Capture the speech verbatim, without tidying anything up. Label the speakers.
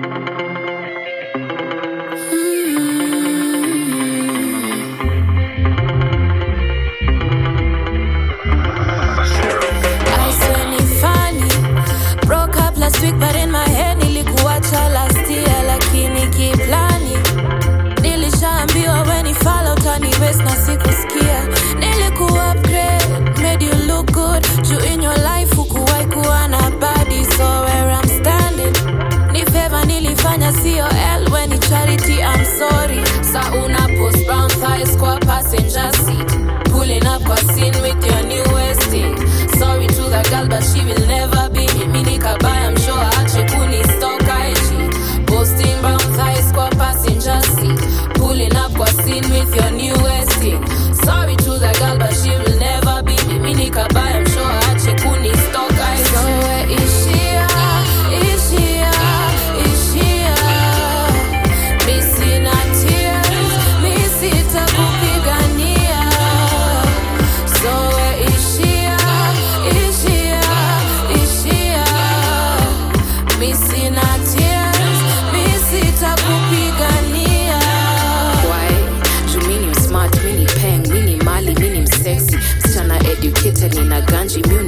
Speaker 1: Week, but in my head nilikuacha last year, lakini kiplani nilishaambiwa when you follow tani waste na sikusikia. Niliku upgrade, made you look good. You in your life hukuwahi kuwa na body, so where I'm standing ni favor nilifanya sio L. When it's charity I'm sorry. Sa una post brown thighs kwa passenger seat, pulling up kwa scene with your newest thing. Sorry to the girl but she will never be me. Mini kabaya I'm sure ache kuni stock I G, posting brown thighs kwa passenger seat, pulling up kwa scene with your newest thing. Sorry to the girl but she will never be me. Mini kabaya I'm sure ache kuni stock I G. So where is she at? Is she at? Is she at? Missing her tears, missing ta kupigania. So where is she at? Is she at? Is she at? Missing her tears, missing ta kupigania.
Speaker 2: Why? You mean you smart, mini peng, mini mali, mini msexy. Msichana educated, nina ganji, muni